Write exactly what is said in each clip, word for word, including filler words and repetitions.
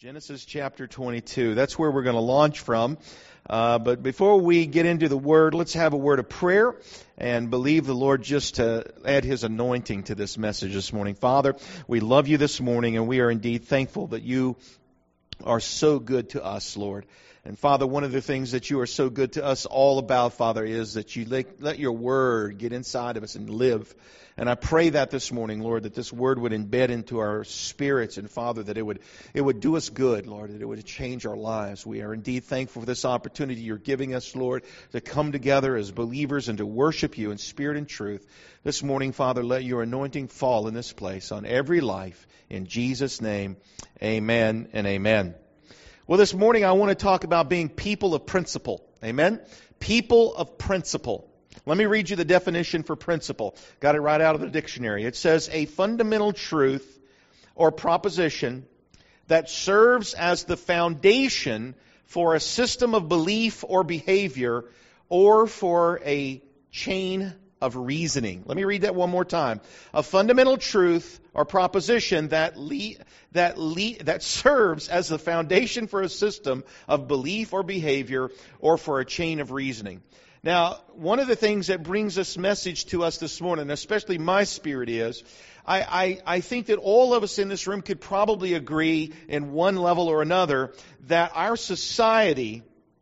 Genesis chapter twenty-two. That's where we're going to launch from. Uh, but before we get into the Word, let's have a word of prayer and believe the Lord just to add His anointing to this message this morning. Father, we love You this morning, and we are indeed thankful that You are so good to us, Lord. And Father, one of the things that You are so good to us all about, Father, is that You let, let Your Word get inside of us and live. And I pray that this morning, Lord, that this Word would embed into our spirits, and Father, that it would it would do us good, Lord, that it would change our lives. We are indeed thankful for this opportunity You're giving us, Lord, to come together as believers and to worship You in spirit and truth. This morning, Father, let Your anointing fall in this place on every life. In Jesus' name, amen and amen. Well, this morning I want to talk about being people of principle. Amen? People of principle. Let me read you the definition for principle. Got it right out of the dictionary. It says, a fundamental truth or proposition that serves as the foundation for a system of belief or behavior or for a chain of reasoning. Let me read that one more time. A fundamental truth or proposition that le- that le- that serves as the foundation for a system of belief or behavior or for a chain of reasoning. Now, one of the things that brings this message to us this morning, especially my spirit, is I, I, I think that all of us in this room could probably agree in one level or another that our society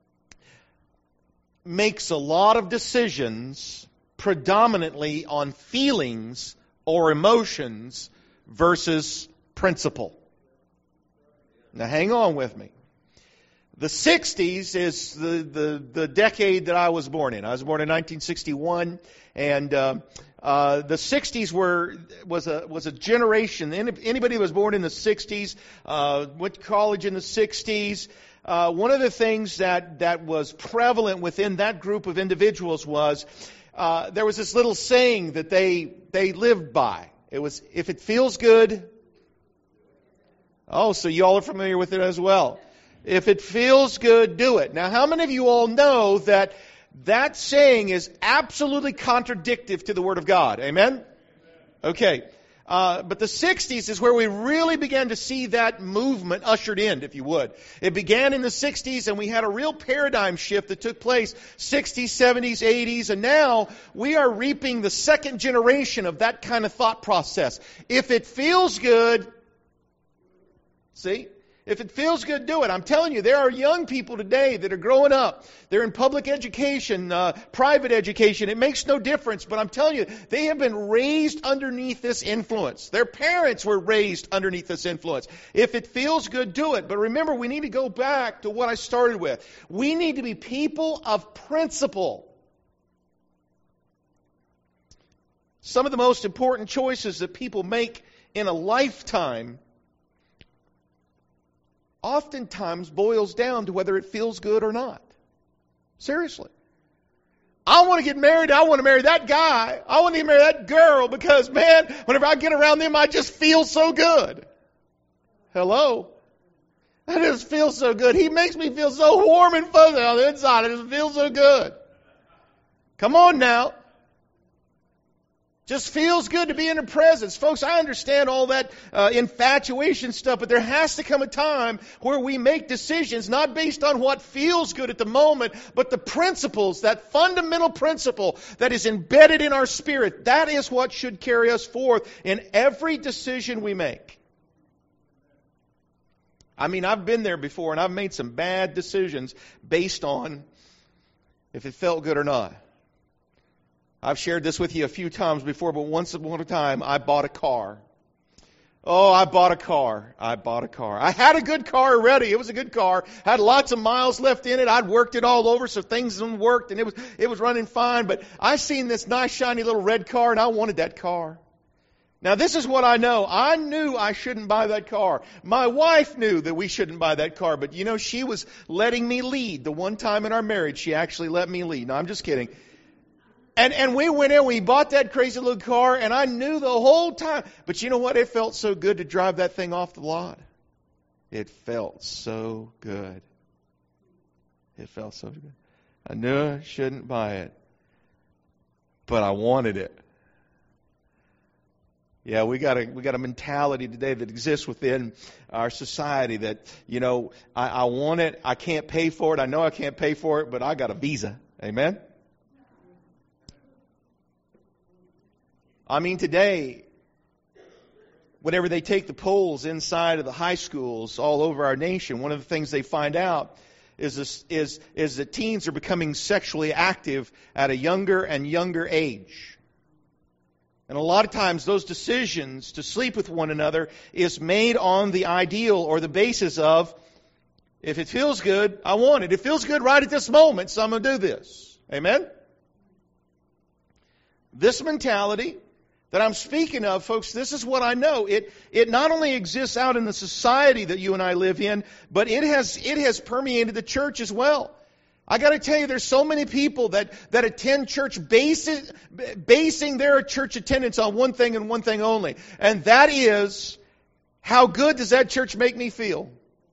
makes a lot of decisions predominantly on feelings or emotions versus principle. Now, hang on with me. The sixties is the, the, the decade that I was born in. I was born in nineteen sixty-one, and uh, uh, the sixties were was a was a generation. Anybody who was born in the sixties, uh, went to college in the sixties. Uh, one of the things that that was prevalent within that group of individuals was uh, there was this little saying that they they lived by. It was, if it feels good. Oh, so you all are familiar with it as well. If it feels good, do it. Now, how many of you all know that that saying is absolutely contradictory to the Word of God? Amen? Okay. Uh, but the sixties is where we really began to see that movement ushered in, if you would. It began in the sixties, and we had a real paradigm shift that took place sixties, seventies, eighties, and now we are reaping the second generation of that kind of thought process. If it feels good, see? If it feels good, do it. I'm telling you, there are young people today that are growing up. They're in public education, uh, private education. It makes no difference. But I'm telling you, they have been raised underneath this influence. Their parents were raised underneath this influence. If it feels good, do it. But remember, we need to go back to what I started with. We need to be people of principle. Some of the most important choices that people make in a lifetime oftentimes boils down to whether it feels good or not. Seriously. I want to get married. I want to marry that guy. I want to marry that girl because, man, whenever I get around them, I just feel so good. Hello? I just feel so good. He makes me feel so warm and fuzzy on the inside. I just feel so good. Come on now. Just feels good to be in her presence. Folks, I understand all that uh, infatuation stuff, but there has to come a time where we make decisions not based on what feels good at the moment, but the principles, that fundamental principle that is embedded in our spirit. That is what should carry us forth in every decision we make. I mean, I've been there before, and I've made some bad decisions based on if it felt good or not. I've shared this with you a few times before, but once upon a time, I bought a car. Oh, I bought a car. I bought a car. I had a good car already. It was a good car. Had lots of miles left in it. I'd worked it all over, so things worked, and it was it was running fine. But I seen this nice, shiny little red car, and I wanted that car. Now, this is what I know. I knew I shouldn't buy that car. My wife knew that we shouldn't buy that car, but, you know, she was letting me lead. The one time in our marriage, she actually let me lead. No, I'm just kidding. And and we went in, we bought that crazy little car, and I knew the whole time. But you know what? It felt so good to drive that thing off the lot. It felt so good. It felt so good. I knew I shouldn't buy it, but I wanted it. Yeah, we got a we got a mentality today that exists within our society that, you know, I, I want it, I can't pay for it, I know I can't pay for it, but I got a visa. Amen? I mean, today, whenever they take the polls inside of the high schools all over our nation, one of the things they find out is this, is is that teens are becoming sexually active at a younger and younger age. And a lot of times those decisions to sleep with one another is made on the ideal or the basis of, if it feels good, I want it. It feels good right at this moment, so I'm going to do this. Amen? This mentality that I'm speaking of, folks, this is what I know. It it not only exists out in the society that you and I live in, but it has it has permeated the church as well. I got to tell you, there's so many people that, that attend church basing, basing their church attendance on one thing and one thing only. And that is, how good does that church make me feel?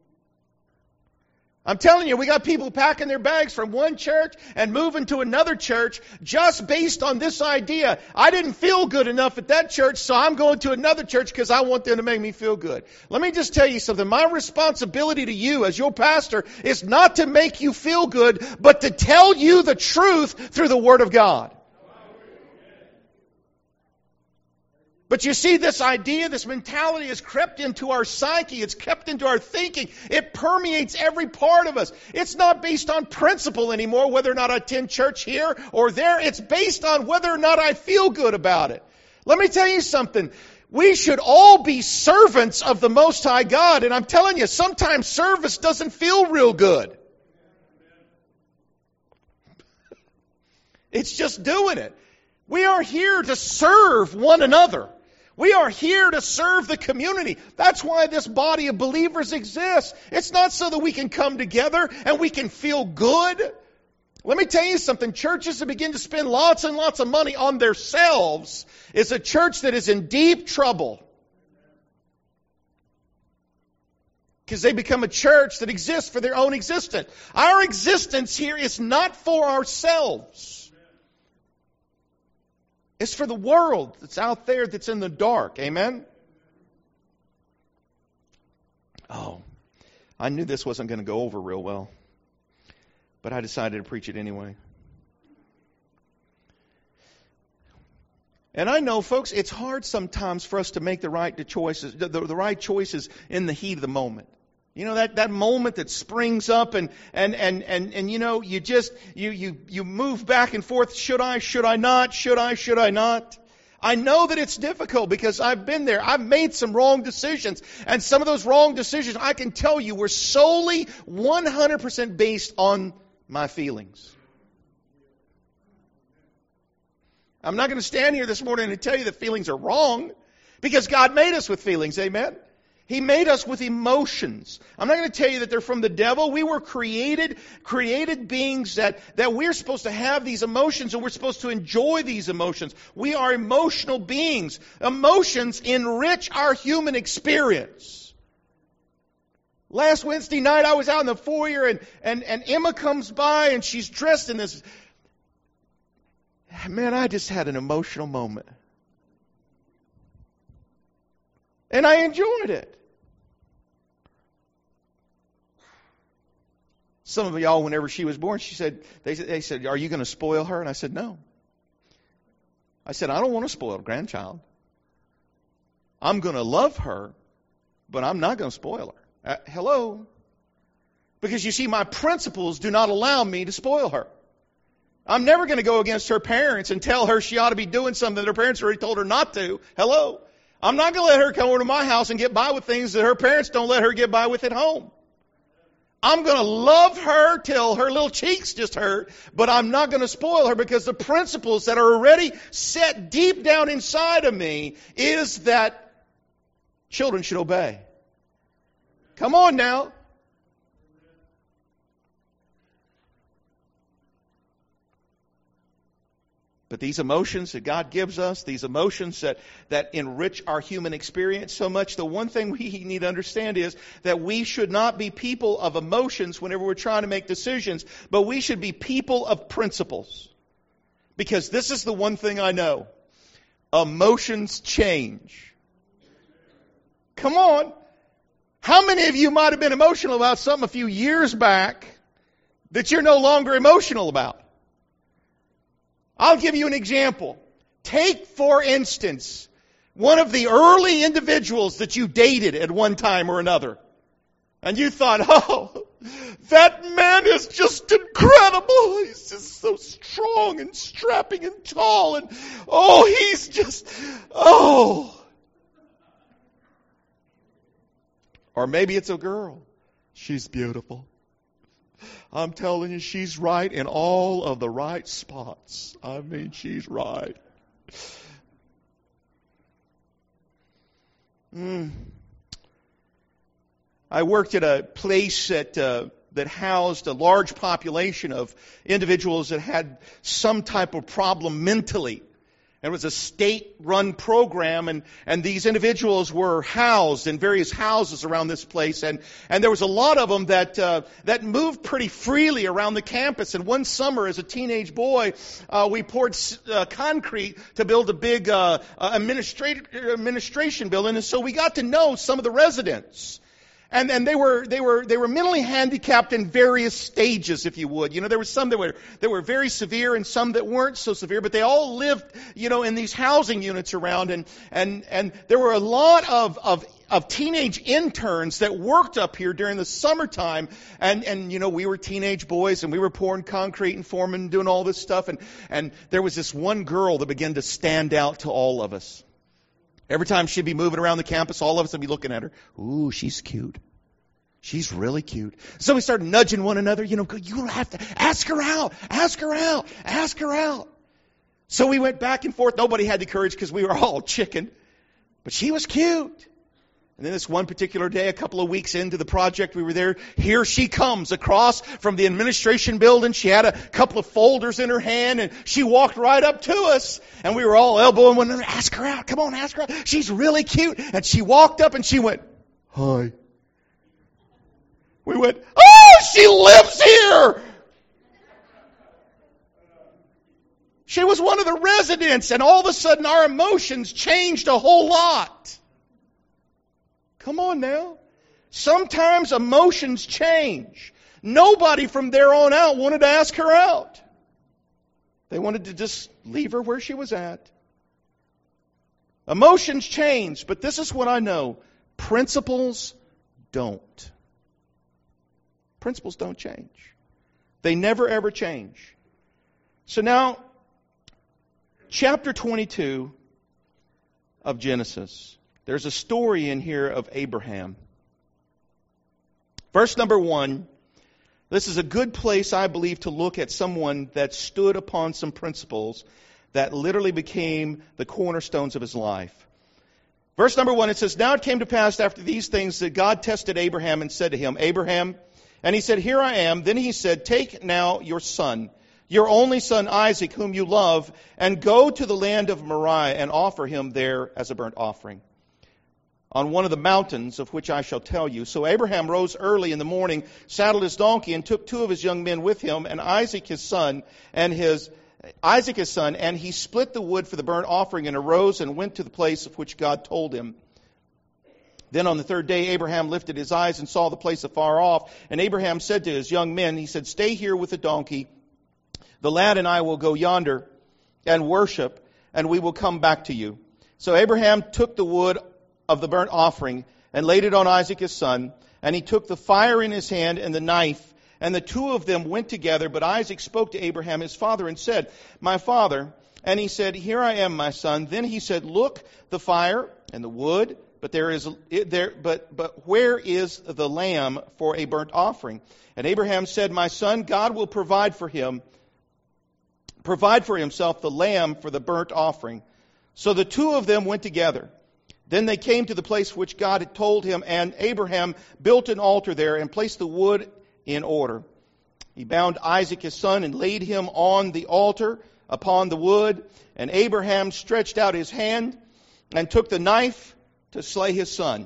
I'm telling you, we got people packing their bags from one church and moving to another church just based on this idea. I didn't feel good enough at that church, so I'm going to another church because I want them to make me feel good. Let me just tell you something. My responsibility to you as your pastor is not to make you feel good, but to tell you the truth through the Word of God. But you see, this idea, this mentality has crept into our psyche. It's crept into our thinking. It permeates every part of us. It's not based on principle anymore, whether or not I attend church here or there. It's based on whether or not I feel good about it. Let me tell you something. We should all be servants of the Most High God. And I'm telling you, sometimes service doesn't feel real good. It's just doing it. We are here to serve one another. We are here to serve the community. That's why this body of believers exists. It's not so that we can come together and we can feel good. Let me tell you something. Churches that begin to spend lots and lots of money on themselves is a church that is in deep trouble. Because they become a church that exists for their own existence. Our existence here is not for ourselves. It's for the world that's out there that's in the dark. Amen? Oh, I knew this wasn't going to go over real well. But I decided to preach it anyway. And I know, folks, it's hard sometimes for us to make the right choices, the, the, the right choices in the heat of the moment. You know, that, that moment that springs up and, and, and, and, and, you know, you just, you, you, you move back and forth. Should I, should I not? Should I, should I not? I know that it's difficult because I've been there. I've made some wrong decisions. And some of those wrong decisions, I can tell you, were solely one hundred percent based on my feelings. I'm not going to stand here this morning and tell you that feelings are wrong because God made us with feelings. Amen? He made us with emotions. I'm not going to tell you that they're from the devil. We were created, created beings that, that we're supposed to have these emotions and we're supposed to enjoy these emotions. We are emotional beings. Emotions enrich our human experience. Last Wednesday night I was out in the foyer and, and, and Emma comes by and she's dressed in this. Man, I just had an emotional moment. And I enjoyed it. Some of y'all, whenever she was born, she said, they, they said, are you going to spoil her? And I said, no. I said, I don't want to spoil a grandchild. I'm going to love her, but I'm not going to spoil her. Uh, hello? Because you see, my principles do not allow me to spoil her. I'm never going to go against her parents and tell her she ought to be doing something that her parents already told her not to. Hello? I'm not going to let her come over to my house and get by with things that her parents don't let her get by with at home. I'm going to love her till her little cheeks just hurt, but I'm not going to spoil her because the principles that are already set deep down inside of me is that children should obey. Come on now. But these emotions that God gives us, these emotions that, that enrich our human experience so much, the one thing we need to understand is that we should not be people of emotions whenever we're trying to make decisions, but we should be people of principles. Because this is the one thing I know. emotions change. Come on. How many of you might have been emotional about something a few years back that you're no longer emotional about? I'll give you an example. Take, for instance, one of the early individuals that you dated at one time or another. And you thought, oh, that man is just incredible. He's just so strong and strapping and tall. And, oh, he's just, oh. Or maybe it's a girl. She's beautiful. I'm telling you, she's right in all of the right spots. I mean, she's right. Mm. I worked at a place that uh, that housed a large population of individuals that had some type of problem mentally. It was a state-run program, and, and these individuals were housed in various houses around this place, and, and there was a lot of them that uh, that moved pretty freely around the campus. And one summer, as a teenage boy, uh, we poured uh, concrete to build a big uh, uh, administrat- administration building, and so we got to know some of the residents. And and they were they were they were mentally handicapped in various stages, if you would. You know, there were some that were that were very severe and some that weren't so severe, but they all lived, you know, in these housing units around, and and and there were a lot of of of teenage interns that worked up here during the summertime, and and you know, we were teenage boys and we were pouring concrete and forming and doing all this stuff, and and there was this one girl that began to stand out to all of us. Every time she'd be moving around the campus, all of us would be looking at her. Ooh, she's cute. She's really cute. So we started nudging one another. You know, you don't have to ask her out, ask her out, ask her out. So we went back and forth. Nobody had the courage because we were all chicken. But she was cute. And then this one particular day, a couple of weeks into the project, we were there. Here she comes across from the administration building. She had a couple of folders in her hand, and she walked right up to us. And we were all elbowing one another. Ask her out. Come on, ask her out. She's really cute. And she walked up and she went, hi. We went, oh, she lives here. She was one of the residents, and all of a sudden our emotions changed a whole lot. Come on now. Sometimes emotions change. Nobody from there on out wanted to ask her out. They wanted to just leave her where she was at. Emotions change, but this is what I know. Principles don't. Principles don't change. They never ever change. So now, chapter twenty-two of Genesis. There's a story in here of Abraham. Verse number one. This is a good place, I believe, to look at someone that stood upon some principles that literally became the cornerstones of his life. Verse number one, it says, now it came to pass after these things that God tested Abraham and said to him, Abraham, and he said, here I am. Then he said, take now your son, your only son Isaac, whom you love, and go to the land of Moriah and offer him there as a burnt offering on one of the mountains of which I shall tell you. So Abraham rose early in the morning, saddled his donkey, and took two of his young men with him, and Isaac his son, and his Isaac his son, and he split the wood for the burnt offering, and arose and went to the place of which God told him. Then on the third day Abraham lifted his eyes and saw the place afar off, and Abraham said to his young men, he said, stay here with the donkey. The lad and I will go yonder and worship, and we will come back to you. So Abraham took the wood of the burnt offering and laid it on Isaac his son, and he took the fire in his hand and the knife, and the two of them went together. But Isaac spoke to Abraham his father and said, my father. And he said, here I am, my son. Then he said, look, the fire and the wood, but there is there but but where is the lamb for a burnt offering? And Abraham said, my son, God will provide for him provide for himself the lamb for the burnt offering. So the two of them went together. Then they came to the place which God had told him, and Abraham built an altar there and placed the wood in order. He bound Isaac his son and laid him on the altar upon the wood. And Abraham stretched out his hand and took the knife to slay his son.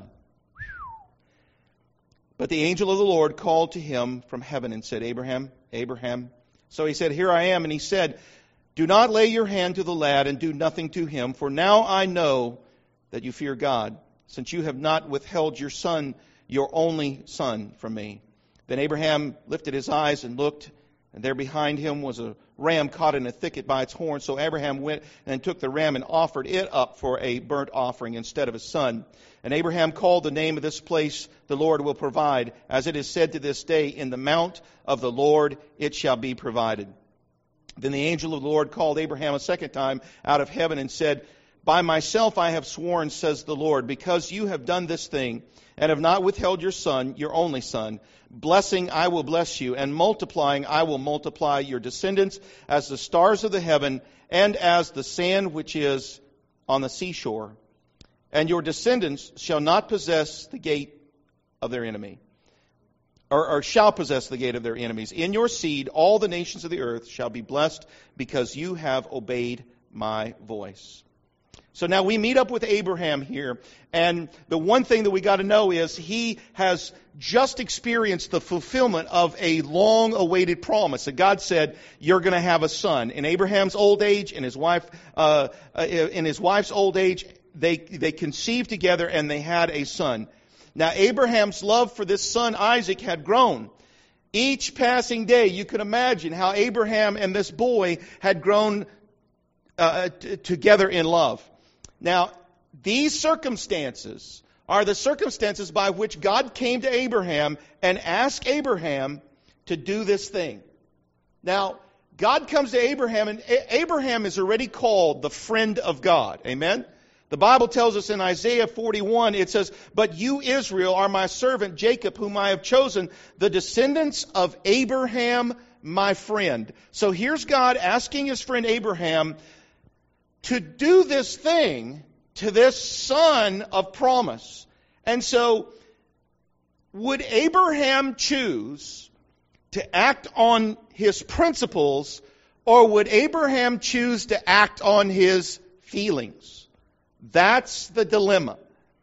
But the angel of the Lord called to him from heaven and said, Abraham, Abraham. So he said, here I am. And he said, Do not lay your hand to the lad and do nothing to him, for now I know that you fear God, since you have not withheld your son, your only son, from me. Then Abraham lifted his eyes and looked, and there behind him was a ram caught in a thicket by its horn. So Abraham went and took the ram and offered it up for a burnt offering instead of his son. And Abraham called the name of this place, the Lord will provide. As it is said to this day, in the mount of the Lord it shall be provided. Then the angel of the Lord called Abraham a second time out of heaven and said, By myself I have sworn, says the Lord, because you have done this thing and have not withheld your son, your only son. Blessing I will bless you, and multiplying I will multiply your descendants as the stars of the heaven and as the sand which is on the seashore. And your descendants shall not possess the gate of their enemy. Or, or shall possess the gate of their enemies. In your seed, all the nations of the earth shall be blessed because you have obeyed my voice. So now we meet up with Abraham here, and the one thing that we got to know is he has just experienced the fulfillment of a long-awaited promise. That God said, "You're going to have a son." In Abraham's old age, in his wife, uh, in his wife's old age, they they conceived together and they had a son. Now, Abraham's love for this son, Isaac, had grown. Each passing day, you can imagine how Abraham and this boy had grown uh, t- together in love. Now, these circumstances are the circumstances by which God came to Abraham and asked Abraham to do this thing. Now, God comes to Abraham, and A- Abraham is already called the friend of God. Amen? The Bible tells us in Isaiah forty-one, it says, But you, Israel, are my servant Jacob, whom I have chosen, the descendants of Abraham, my friend. So here's God asking his friend Abraham to do this thing to this son of promise. And so, would Abraham choose to act on his principles, or would Abraham choose to act on his feelings? That's the dilemma.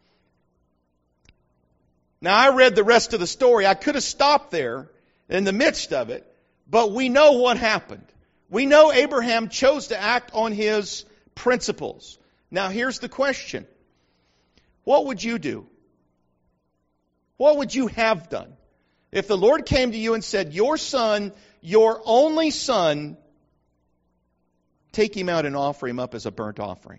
Now, I read the rest of the story. I could have stopped there in the midst of it, but we know what happened. We know Abraham chose to act on his principles. Now, here's the question. What would you do? What would you have done? If the Lord came to you and said, your son, your only son, take him out and offer him up as a burnt offering.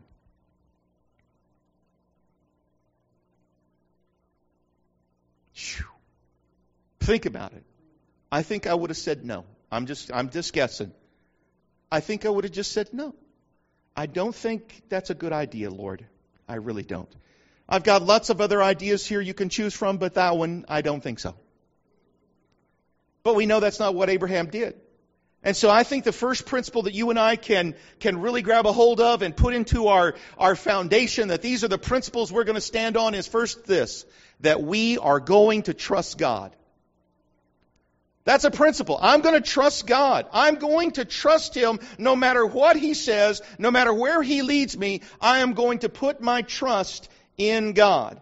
Whew. Think about it. I think I would have said no. I'm just I'm just guessing. I think I would have just said no. I don't think that's a good idea, Lord. I really don't. I've got lots of other ideas here you can choose from, but that one, I don't think so. But we know that's not what Abraham did. And so I think the first principle that you and I can, can really grab a hold of and put into our, our foundation, that these are the principles we're going to stand on, is first this, that we are going to trust God. That's a principle. I'm going to trust God. I'm going to trust Him no matter what He says, no matter where He leads me. I am going to put my trust in God.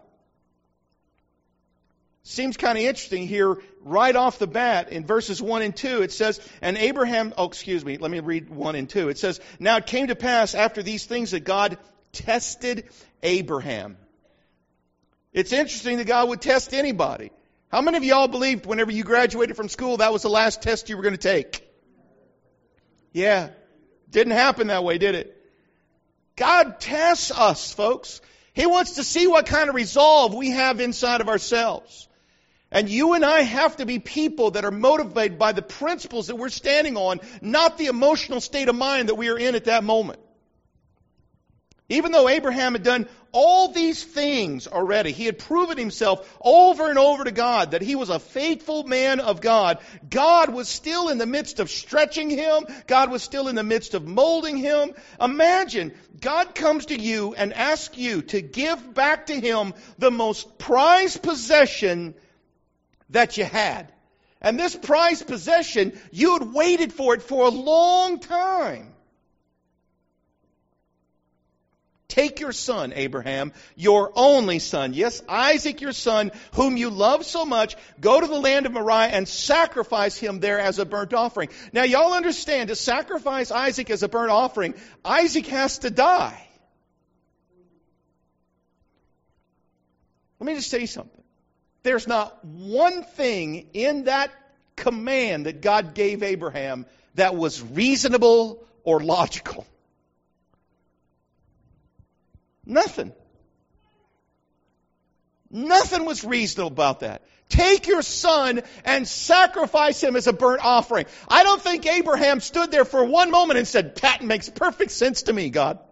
Seems kind of interesting here, right off the bat, in verses one and two, it says, and Abraham, oh, excuse me, let me read one and two. It says, now it came to pass after these things that God tested Abraham. It's interesting that God would test anybody. How many of y'all believed whenever you graduated from school that was the last test you were going to take? Yeah. Didn't happen that way, did it? God tests us, folks. He wants to see what kind of resolve we have inside of ourselves. And you and I have to be people that are motivated by the principles that we're standing on, not the emotional state of mind that we are in at that moment. Even though Abraham had done all these things already, he had proven himself over and over to God that he was a faithful man of God. God was still in the midst of stretching him. God was still in the midst of molding him. Imagine, God comes to you and asks you to give back to Him the most prized possession that you had. And this prized possession, you had waited for it for a long time. Take your son, Abraham, your only son. Yes, Isaac, your son, whom you love so much. Go to the land of Moriah and sacrifice him there as a burnt offering. Now, y'all understand, to sacrifice Isaac as a burnt offering, Isaac has to die. Let me just tell you something. There's not one thing in that command that God gave Abraham that was reasonable or logical. Nothing. Nothing was reasonable about that. Take your son and sacrifice him as a burnt offering. I don't think Abraham stood there for one moment and said, that makes perfect sense to me, God.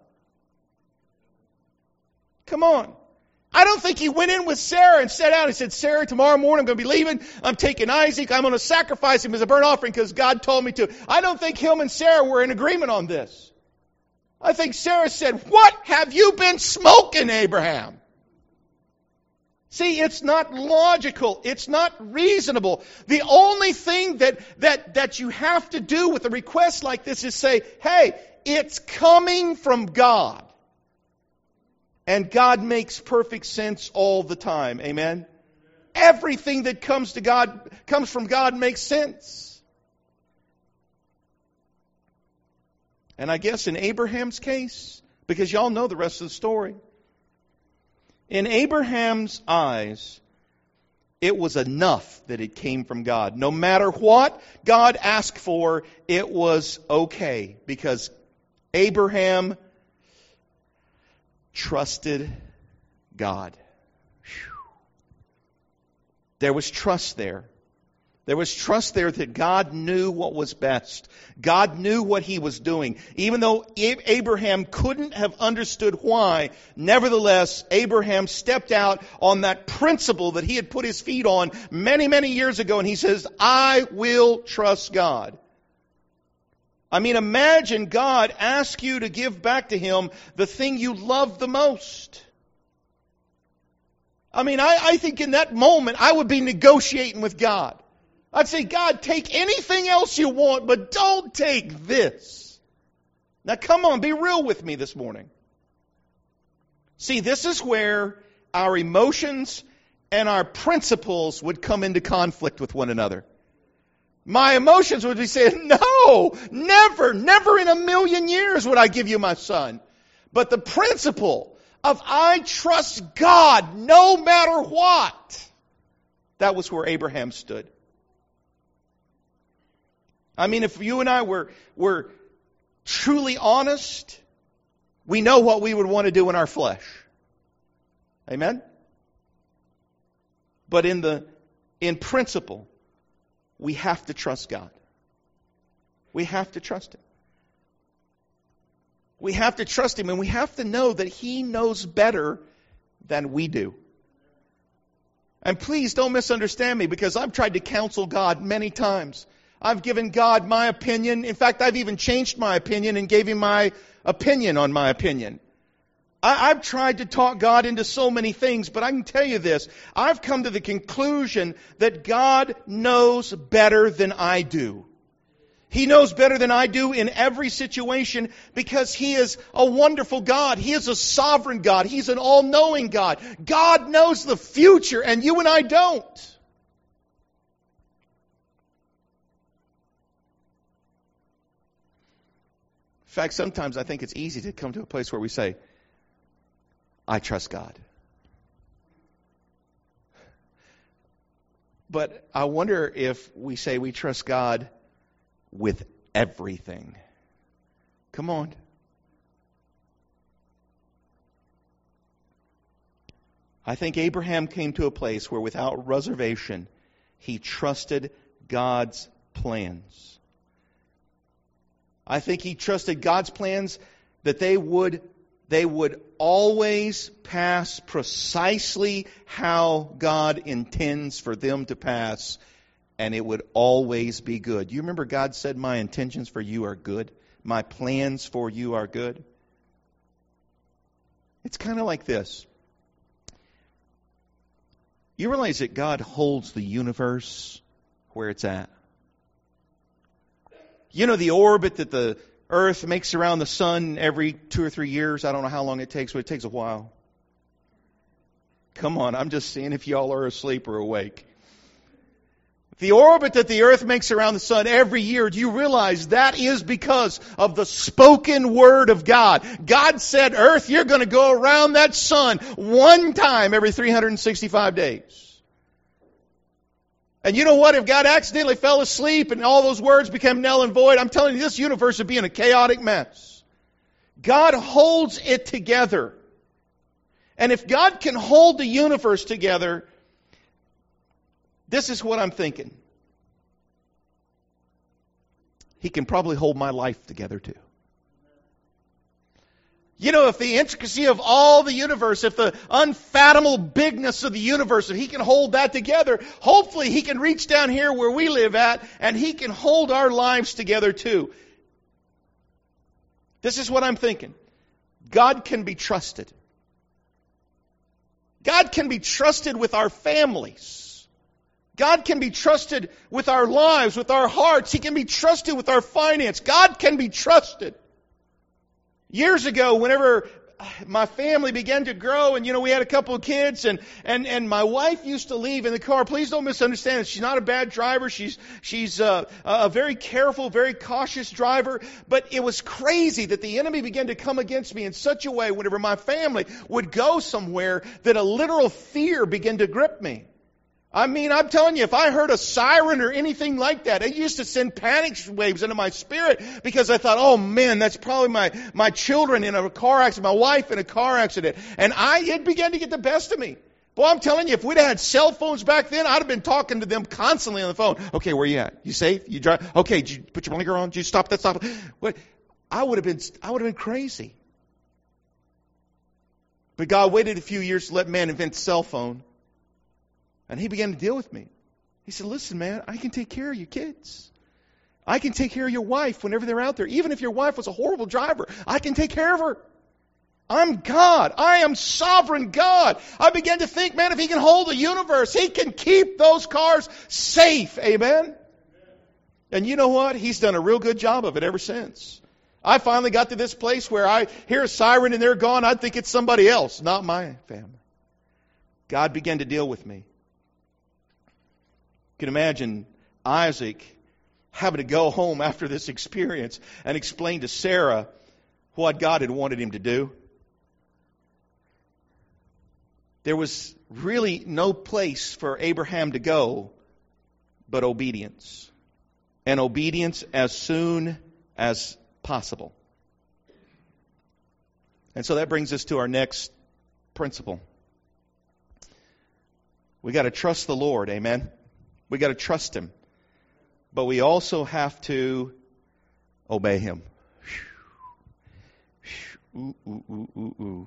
Come on. I don't think he went in with Sarah and sat down and said, Sarah, tomorrow morning I'm going to be leaving. I'm taking Isaac. I'm going to sacrifice him as a burnt offering because God told me to. I don't think him and Sarah were in agreement on this. I think Sarah said, what have you been smoking, Abraham? See, it's not logical. It's not reasonable. The only thing that, that, that you have to do with a request like this is say, hey, it's coming from God. And God makes perfect sense all the time. Amen? Everything that comes to God, comes from God makes sense. And I guess in Abraham's case, because y'all know the rest of the story, in Abraham's eyes, it was enough that it came from God. No matter what God asked for, it was okay. Because Abraham trusted God. Whew. There was trust there. There was trust there that God knew what was best. God knew what He was doing. Even though Abraham couldn't have understood why, nevertheless, Abraham stepped out on that principle that he had put his feet on many, many years ago, and he says, I will trust God. I mean, imagine God ask you to give back to Him the thing you love the most. I mean, I, I think in that moment, I would be negotiating with God. I'd say, God, take anything else you want, but don't take this. Now, come on, be real with me this morning. See, this is where our emotions and our principles would come into conflict with one another. My emotions would be saying, no, never, never in a million years would I give you my son. But the principle of I trust God no matter what, that was where Abraham stood. I mean, if you and I were, were truly honest, we know what we would want to do in our flesh. Amen? But in the in principle, we have to trust God. We have to trust Him. We have to trust Him, and we have to know that He knows better than we do. And please don't misunderstand me, because I've tried to counsel God many times. I've given God my opinion. In fact, I've even changed my opinion and gave Him my opinion on my opinion. I, I've tried to talk God into so many things, but I can tell you this. I've come to the conclusion that God knows better than I do. He knows better than I do in every situation because He is a wonderful God. He is a sovereign God. He's an all-knowing God. God knows the future, and you and I don't. In fact, sometimes I think it's easy to come to a place where we say, I trust God. But I wonder if we say we trust God with everything. Come on. I think Abraham came to a place where without reservation, he trusted God's plans. I think he trusted God's plans that they would they would always pass precisely how God intends for them to pass, and it would always be good. You remember God said, my intentions for you are good. My plans for you are good. It's kind of like this. You realize that God holds the universe where it's at? You know the orbit that the Earth makes around the sun every two or three years. I don't know how long it takes, but it takes a while. Come on, I'm just seeing if y'all are asleep or awake. The orbit that the earth makes around the sun every year, do you realize that is because of the spoken word of God? God said, earth, you're going to go around that sun one time every three hundred sixty-five days. And you know what? If God accidentally fell asleep and all those words became null and void, I'm telling you, this universe would be in a chaotic mess. God holds it together. And if God can hold the universe together, this is what I'm thinking. He can probably hold my life together too. You know, if the intricacy of all the universe, if the unfathomable bigness of the universe, if He can hold that together, hopefully He can reach down here where we live at and He can hold our lives together too. This is what I'm thinking. God can be trusted. God can be trusted with our families. God can be trusted with our lives, with our hearts. He can be trusted with our finance. God can be trusted. Years ago, whenever my family began to grow, and you know, we had a couple of kids, and and and my wife used to leave in the car. Please don't misunderstand. She's not a bad driver. She's she's a, a very careful, very cautious driver. But it was crazy that the enemy began to come against me in such a way whenever my family would go somewhere that a literal fear began to grip me. I mean, I'm telling you, if I heard a siren or anything like that, it used to send panic waves into my spirit because I thought, oh man, that's probably my, my children in a car accident, my wife in a car accident. And I, it began to get the best of me. Boy, I'm telling you, if we'd had cell phones back then, I'd have been talking to them constantly on the phone. Okay, where you at? You safe? You drive? Okay, did you put your blinker on? Did you stop that stop? What? I would have been, I would have been crazy. But God waited a few years to let man invent cell phone. And He began to deal with me. He said, listen, man, I can take care of your kids. I can take care of your wife whenever they're out there. Even if your wife was a horrible driver, I can take care of her. I'm God. I am sovereign God. I began to think, man, if He can hold the universe, He can keep those cars safe. Amen? And you know what? He's done a real good job of it ever since. I finally got to this place where I hear a siren and they're gone. I think it's somebody else, not my family. God began to deal with me. You can imagine Isaac having to go home after this experience and explain to Sarah what God had wanted him to do. There was really no place for Abraham to go but obedience. And obedience as soon as possible. And so that brings us to our next principle. We got to trust the Lord, amen? We got to trust Him. But we also have to obey Him. Ooh, ooh, ooh, ooh, ooh.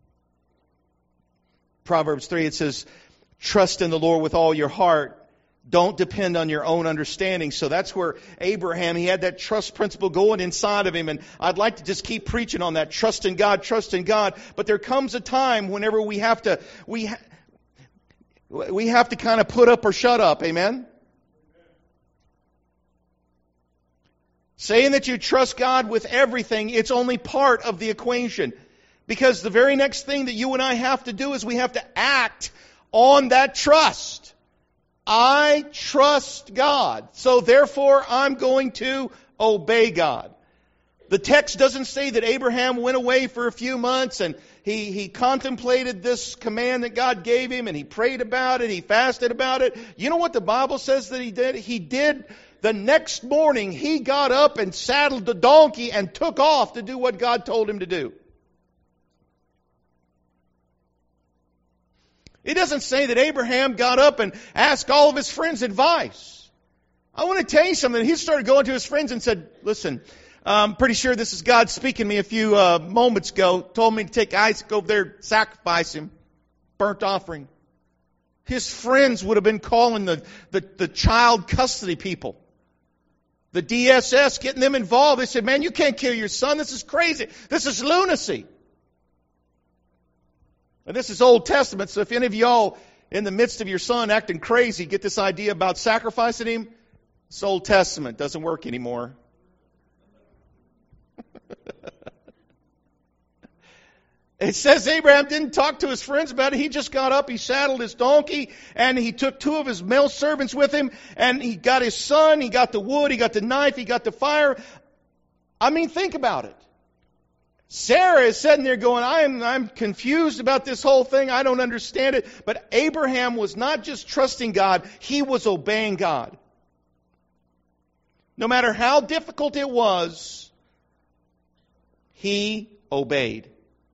Proverbs three, it says, trust in the Lord with all your heart. Don't depend on your own understanding. So that's where Abraham, he had that trust principle going inside of him. And I'd like to just keep preaching on that. Trust in God, trust in God. But there comes a time whenever we have to, we ha- We have to kind of put up or shut up. Amen? Saying that you trust God with everything, it's only part of the equation. Because the very next thing that you and I have to do is we have to act on that trust. I trust God. So therefore, I'm going to obey God. The text doesn't say that Abraham went away for a few months and he, he contemplated this command that God gave him and he prayed about it, he fasted about it. You know what the Bible says that he did? He did the next morning, he got up and saddled the donkey and took off to do what God told him to do. It doesn't say that Abraham got up and asked all of his friends advice. I want to tell you something. He started going to his friends and said, listen, I'm pretty sure this is God speaking to me a few uh, moments ago. Told me to take Isaac over there, sacrifice him, burnt offering. His friends would have been calling the, the, the child custody people. The D S S, getting them involved. They said, man, you can't kill your son. This is crazy. This is lunacy. And this is Old Testament, so if any of y'all in the midst of your son acting crazy get this idea about sacrificing him, it's Old Testament. Doesn't work anymore. It says Abraham didn't talk to his friends about it. He just got up, he saddled his donkey, and he took two of his male servants with him, and he got his son, he got the wood, he got the knife, he got the fire. I mean, think about it. Sarah is sitting there going, I'm, I'm confused about this whole thing. I don't understand it. But Abraham was not just trusting God, he was obeying God. No matter how difficult it was, he obeyed.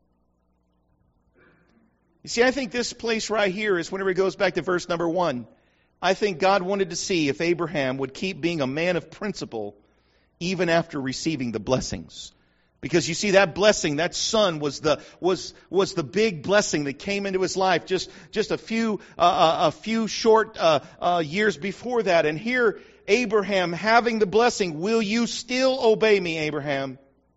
You see, I think this place right here is whenever it goes back to verse number one. I think God wanted to see if Abraham would keep being a man of principle even after receiving the blessings. Because you see, that blessing, that son was the was was the big blessing that came into his life just just a few uh, a few short uh, uh, years before that. And here, Abraham having the blessing, will you still obey me, Abraham?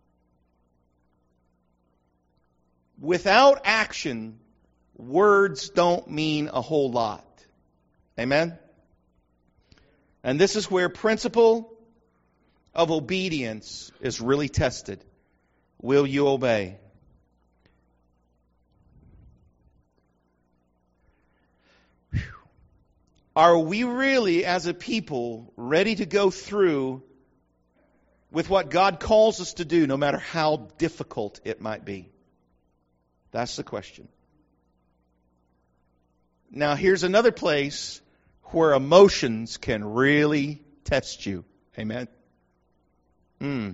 Without action, words don't mean a whole lot. Amen? And this is where principle of obedience is really tested. Will you obey? Whew. Are we really, as a people, ready to go through with what God calls us to do, no matter how difficult it might be? That's the question. Now, here's another place where emotions can really test you. Amen? Hmm.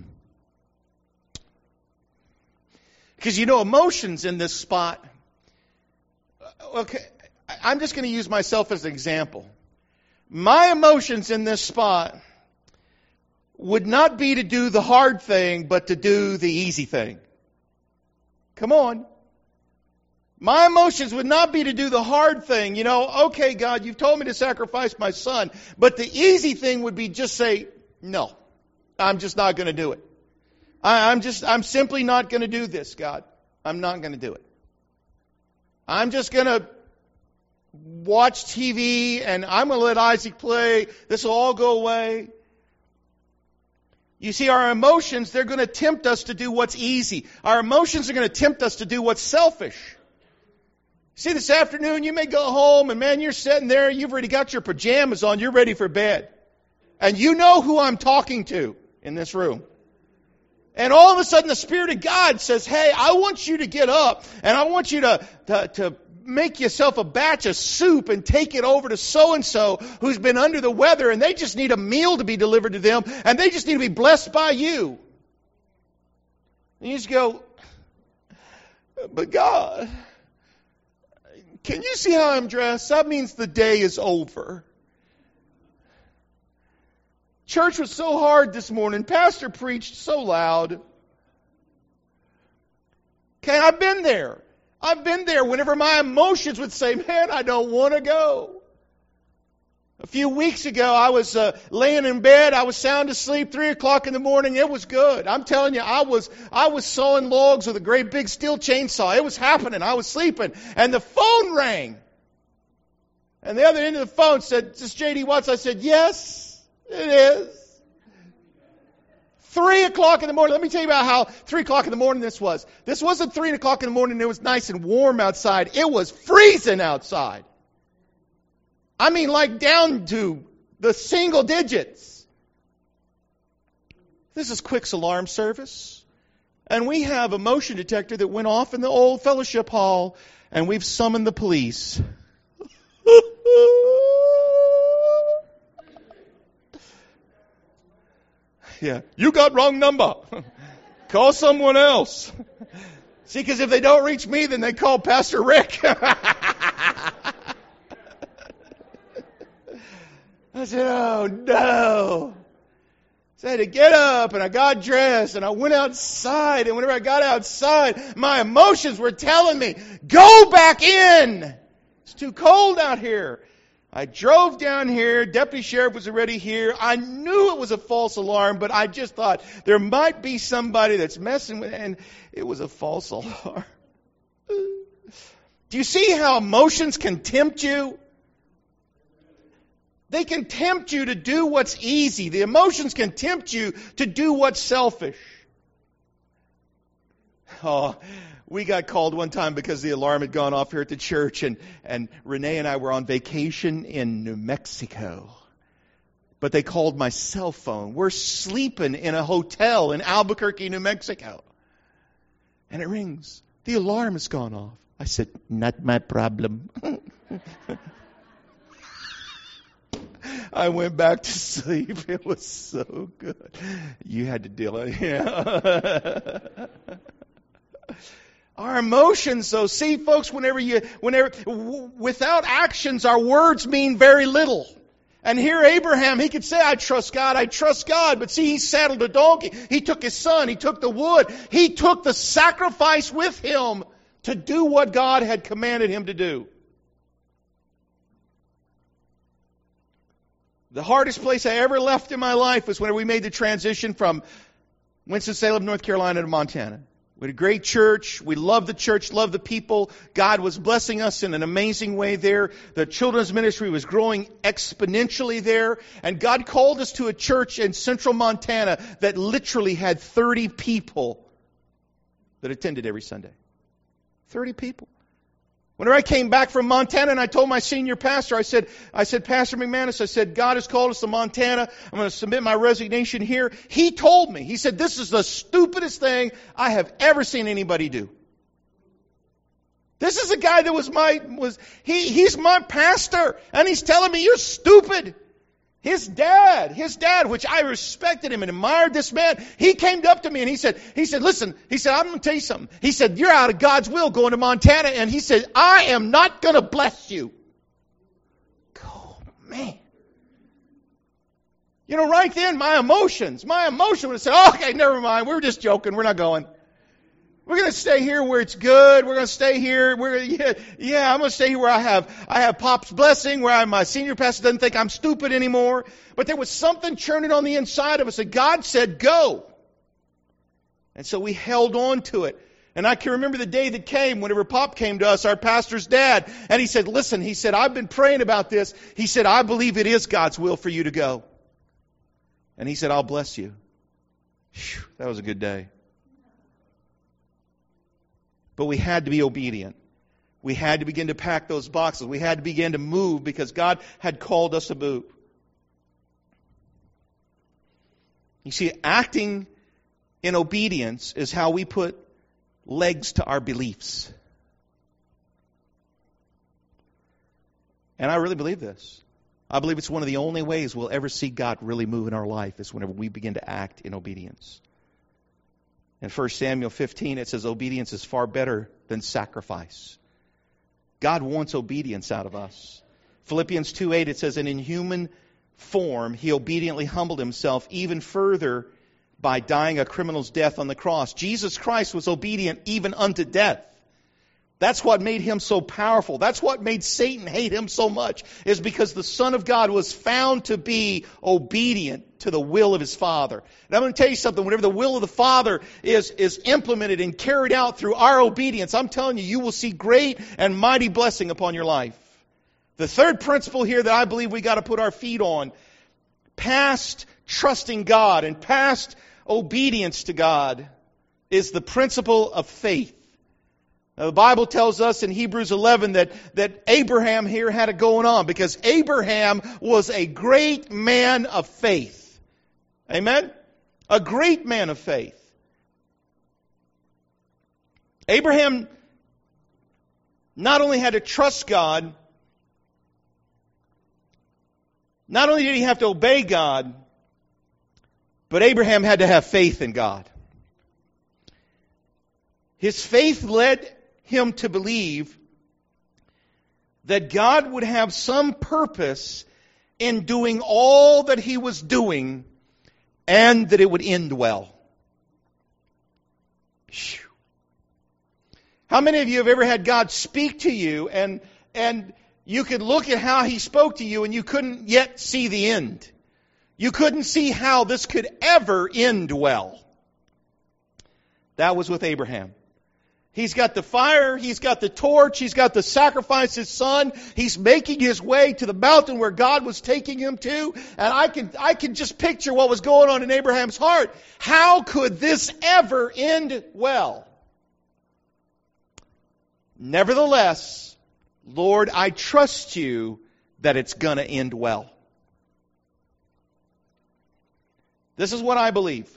Because, you know, emotions in this spot, okay, I'm just going to use myself as an example. My emotions in this spot would not be to do the hard thing, but to do the easy thing. Come on. My emotions would not be to do the hard thing. You know, okay, God, you've told me to sacrifice my son. But the easy thing would be just say, no, I'm just not going to do it. I, I'm just, I'm simply not going to do this, God. I'm not going to do it. I'm just going to watch T V and I'm going to let Isaac play. This will all go away. You see, our emotions, they're going to tempt us to do what's easy. Our emotions are going to tempt us to do what's selfish. See, this afternoon you may go home and man, you're sitting there, you've already got your pajamas on, you're ready for bed. And you know who I'm talking to in this room. And all of a sudden the Spirit of God says, hey, I want you to get up and I want you to, to, to make yourself a batch of soup and take it over to so-and-so who's been under the weather and they just need a meal to be delivered to them and they just need to be blessed by you. And you just go, but God, can you see how I'm dressed? That means the day is over. Church was so hard this morning. Pastor preached so loud. Okay, I've been there. I've been there whenever my emotions would say, man, I don't want to go. A few weeks ago, I was uh, laying in bed. I was sound asleep, three o'clock in the morning. It was good. I'm telling you, I was I was sawing logs with a great big steel chainsaw. It was happening. I was sleeping. And the phone rang. And the other end of the phone said, is this J D Watts? I said, yes, it is. Three o'clock in the morning. Let me tell you about how three o'clock in the morning this was. This wasn't three o'clock in the morning. It was nice and warm outside. It was freezing outside. I mean, like down to the single digits. This is Quick's alarm service. And we have a motion detector that went off in the old fellowship hall. And we've summoned the police. Yeah, you got wrong number. Call someone else. See, because if they don't reach me, then they call Pastor Rick. I said, oh no. So I had to get up and I got dressed and I went outside. And whenever I got outside, my emotions were telling me, go back in. It's too cold out here. I drove down here. Deputy Sheriff was already here. I knew it was a false alarm, but I just thought there might be somebody that's messing with it. And it was a false alarm. Do you see how emotions can tempt you? They can tempt you to do what's easy. The emotions can tempt you to do what's selfish. Oh, we got called one time because the alarm had gone off here at the church, and, and Renee and I were on vacation in New Mexico. But they called my cell phone. We're sleeping in a hotel in Albuquerque, New Mexico. And it rings. The alarm has gone off. I said, not my problem. I went back to sleep. It was so good. You had to deal with it. Yeah. Our emotions, though, see, folks, whenever you, whenever, w- without actions, our words mean very little. And here Abraham, he could say, I trust God, I trust God. But see, he saddled a donkey. He took his son. He took the wood. He took the sacrifice with him to do what God had commanded him to do. The hardest place I ever left in my life was whenever we made the transition from Winston-Salem, North Carolina to Montana. We had a great church. We loved the church, loved the people. God was blessing us in an amazing way there. The children's ministry was growing exponentially there. And God called us to a church in central Montana that literally had thirty people that attended every Sunday. thirty people. Whenever I came back from Montana and I told my senior pastor, I said, I said, Pastor McManus, I said, God has called us to Montana. I'm going to submit my resignation here. He told me, he said, this is the stupidest thing I have ever seen anybody do. This is a guy that was my, was, he, he's my pastor. And he's telling me, you're stupid. His dad, his dad, which I respected him and admired this man, he came up to me and he said, he said, listen, he said, I'm going to tell you something. He said, you're out of God's will going to Montana. And he said, I am not going to bless you. Oh, man. You know, right then, my emotions, my emotion would have said, oh, okay, never mind. We were just joking. We're not going. We're going to stay here where it's good. We're going to stay here. We're yeah, yeah, I'm going to stay here where I have I have Pop's blessing, where I, my senior pastor doesn't think I'm stupid anymore. But there was something churning on the inside of us, and God said, go. And so we held on to it. And I can remember the day that came, whenever Pop came to us, our pastor's dad, and he said, listen, he said, I've been praying about this. He said, I believe it is God's will for you to go. And he said, I'll bless you. Whew, that was a good day. But we had to be obedient. We had to begin to pack those boxes. We had to begin to move because God had called us to move. You see, acting in obedience is how we put legs to our beliefs. And I really believe this. I believe it's one of the only ways we'll ever see God really move in our life is whenever we begin to act in obedience. In First Samuel fifteen, it says obedience is far better than sacrifice. God wants obedience out of us. Philippians two eight, it says, and in human form, he obediently humbled himself even further by dying a criminal's death on the cross. Jesus Christ was obedient even unto death. That's what made him so powerful. That's what made Satan hate him so much, is because the Son of God was found to be obedient to the will of his Father. And I'm going to tell you something. Whenever the will of the Father is, is implemented and carried out through our obedience, I'm telling you, you will see great and mighty blessing upon your life. The third principle here that I believe we got to put our feet on, past trusting God and past obedience to God, is the principle of faith. Now, the Bible tells us in Hebrews eleven that, that Abraham here had it going on because Abraham was a great man of faith. Amen? A great man of faith. Abraham not only had to trust God, not only did he have to obey God, but Abraham had to have faith in God. His faith led him to believe that God would have some purpose in doing all that he was doing and that it would end well. Whew. How many of you have ever had God speak to you and and you could look at how he spoke to you and you couldn't yet see the end? You couldn't see how this could ever end well. That was with Abraham. He's got the fire, he's got the torch, he's got the sacrifice his son. He's making his way to the mountain where God was taking him to. And I can, I can just picture what was going on in Abraham's heart. How could this ever end well? Nevertheless, Lord, I trust you that it's going to end well. This is what I believe.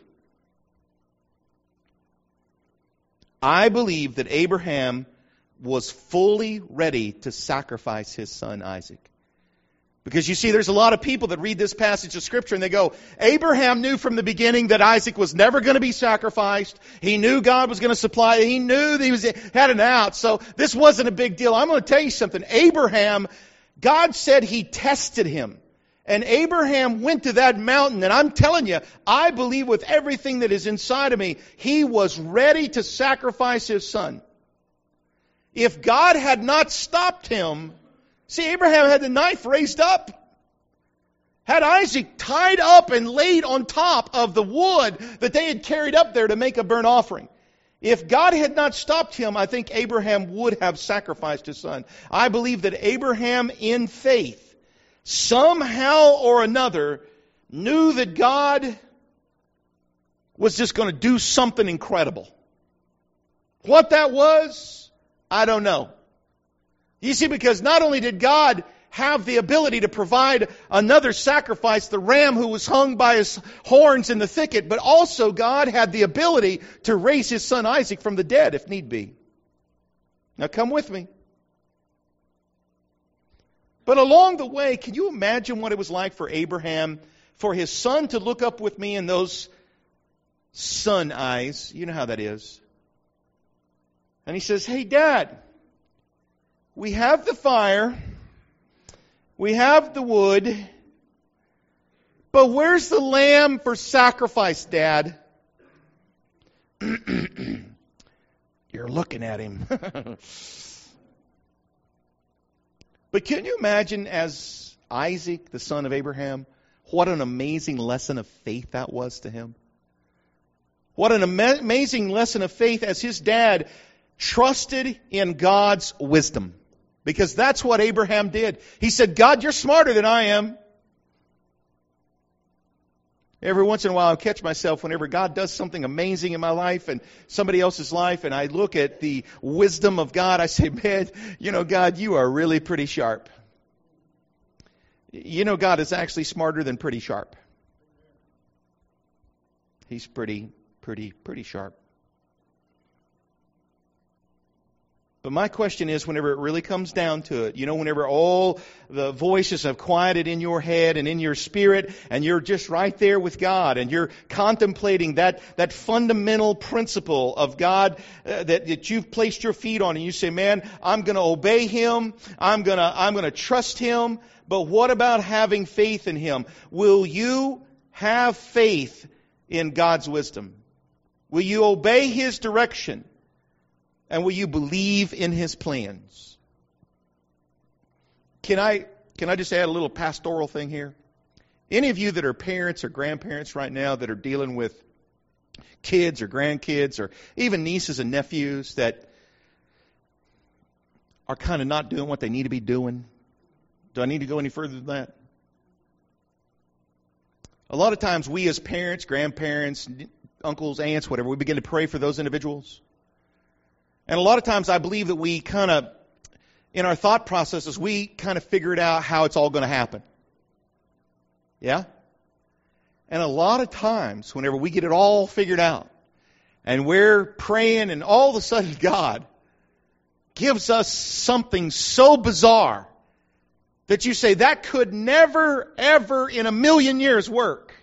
I believe that Abraham was fully ready to sacrifice his son Isaac. Because you see, there's a lot of people that read this passage of Scripture and they go, Abraham knew from the beginning that Isaac was never going to be sacrificed. He knew God was going to supply. He knew that he was had an out. So this wasn't a big deal. I'm going to tell you something. Abraham, God said He tested him. And Abraham went to that mountain. And I'm telling you, I believe with everything that is inside of me, he was ready to sacrifice his son. If God had not stopped him, see, Abraham had the knife raised up. Had Isaac tied up and laid on top of the wood that they had carried up there to make a burnt offering. If God had not stopped him, I think Abraham would have sacrificed his son. I believe that Abraham, in faith, somehow or another, knew that God was just going to do something incredible. What that was, I don't know. You see, because not only did God have the ability to provide another sacrifice, the ram who was hung by his horns in the thicket, but also God had the ability to raise his son Isaac from the dead if need be. Now come with me. But along the way, can you imagine what it was like for Abraham, for his son to look up with me in those son eyes? You know how that is. And he says, hey, Dad, we have the fire, we have the wood, but where's the lamb for sacrifice, Dad? You're looking at him. But can you imagine, as Isaac, the son of Abraham, what an amazing lesson of faith that was to him? What an ama- amazing lesson of faith as his dad trusted in God's wisdom. Because that's what Abraham did. He said, God, you're smarter than I am. Every once in a while I catch myself whenever God does something amazing in my life and somebody else's life, and I look at the wisdom of God, I say, man, you know, God, you are really pretty sharp. You know, God is actually smarter than pretty sharp. He's pretty, pretty, pretty sharp. But my question is, whenever it really comes down to it, you know, whenever all the voices have quieted in your head and in your spirit, and you're just right there with God, and you're contemplating that, that fundamental principle of God uh, that, that you've placed your feet on, and you say, man, I'm going to obey Him, I'm going to I'm going to trust Him, but what about having faith in Him? Will you have faith in God's wisdom? Will you obey His direction? And will you believe in His plans? Can I can I just add a little pastoral thing here? Any of you that are parents or grandparents right now that are dealing with kids or grandkids or even nieces and nephews that are kind of not doing what they need to be doing? Do I need to go any further than that? A lot of times we as parents, grandparents, uncles, aunts, whatever, we begin to pray for those individuals. And a lot of times I believe that we kind of, in our thought processes, we kind of figured out how it's all going to happen. Yeah? And a lot of times, whenever we get it all figured out, and we're praying, and all of a sudden God gives us something so bizarre that you say, that could never, ever in a million years work.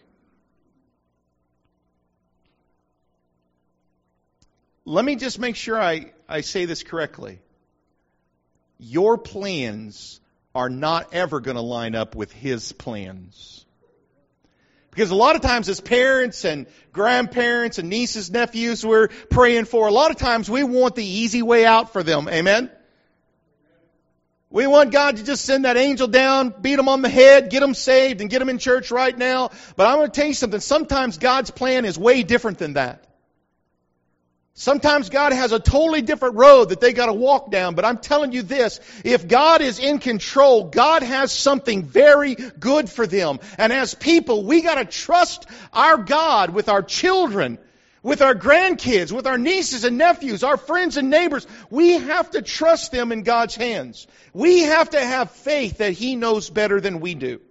Let me just make sure I, I say this correctly. Your plans are not ever going to line up with His plans. Because a lot of times as parents and grandparents and nieces, nephews we're praying for, a lot of times we want the easy way out for them. Amen? We want God to just send that angel down, beat them on the head, get them saved, and get them in church right now. But I'm going to tell you something. Sometimes God's plan is way different than that. Sometimes God has a totally different road that they got to walk down. But I'm telling you this, if God is in control, God has something very good for them. And as people, we got to trust our God with our children. with our grandkids, with our nieces and nephews, our friends and neighbors. We have to trust them in God's hands. We have to have faith that He knows better than we do.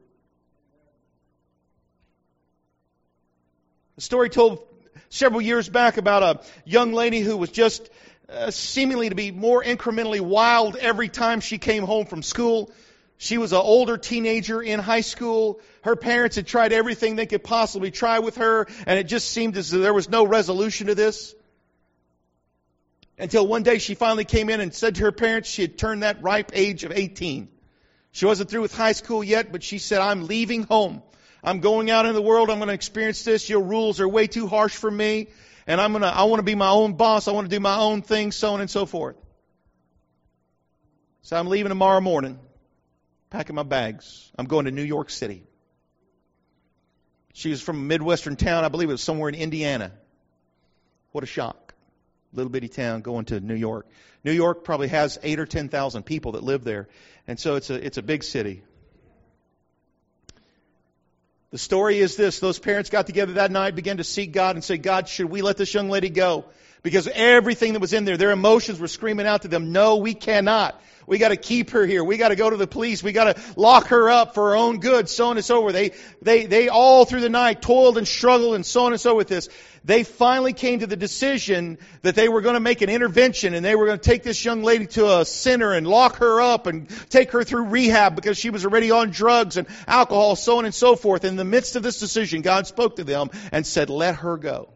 A story told several years back about a young lady who was just uh, seemingly to be more incrementally wild every time she came home from school. She was an older teenager in high school. Her parents had tried everything they could possibly try with her, and it just seemed as though there was no resolution to this. Until one day she finally came in and said to her parents she had turned that ripe age of eighteen. She wasn't through with high school yet, but she said, "I'm leaving home. I'm going out in the world. I'm going to experience this. Your rules are way too harsh for me. And I'm going to, I want to be my own boss. I want to do my own thing, so on and so forth." So I'm leaving tomorrow morning, packing my bags. I'm going to New York City. She was from a Midwestern town. I believe it was somewhere in Indiana. What a shock. Little bitty town going to New York. New York probably has eight or ten thousand people that live there. And so it's a, it's a big city. The story is this. Those parents got together that night, began to seek God and say, "God, should we let this young lady go?" Because everything that was in there, their emotions were screaming out to them, "No, we cannot. We got to keep her here. We got to go to the police. We got to lock her up for her own good," so on and so forth. They, they, they all through the night toiled and struggled and so on and so with this. They finally came to the decision that they were going to make an intervention, and they were going to take this young lady to a center and lock her up and take her through rehab because she was already on drugs and alcohol, so on and so forth. In the midst of this decision, God spoke to them and said, "Let her go."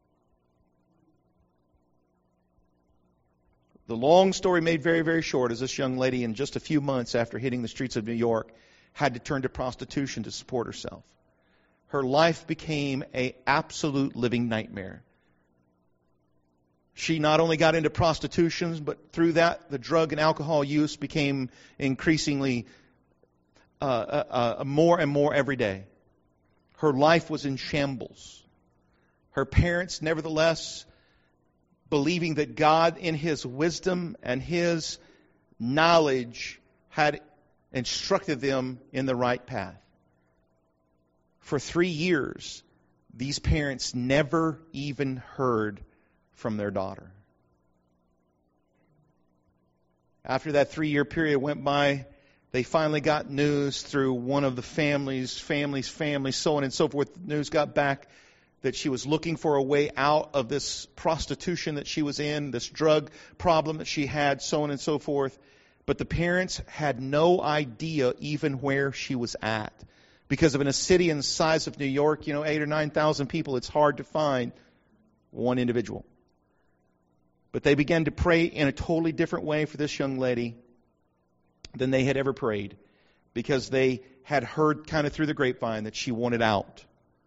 The long story made very, very short is this young lady, in just a few months after hitting the streets of New York, had to turn to prostitution to support herself. Her life became an absolute living nightmare. She not only got into prostitution, but through that, the drug and alcohol use became increasingly uh, uh, uh, more and more every day. Her life was in shambles. Her parents, nevertheless, believing that God, in His wisdom and His knowledge, had instructed them in the right path. For three years, these parents never even heard from their daughter. After that three-year period went by, they finally got news through one of the families, families, families, so on and so forth. News got back that she was looking for a way out of this prostitution that she was in, this drug problem that she had, so on and so forth. But the parents had no idea even where she was at. Because of in a city in the size of New York, you know, eight or nine thousand people, it's hard to find one individual. But they began to pray in a totally different way for this young lady than they had ever prayed. Because they had heard kind of through the grapevine that she wanted out.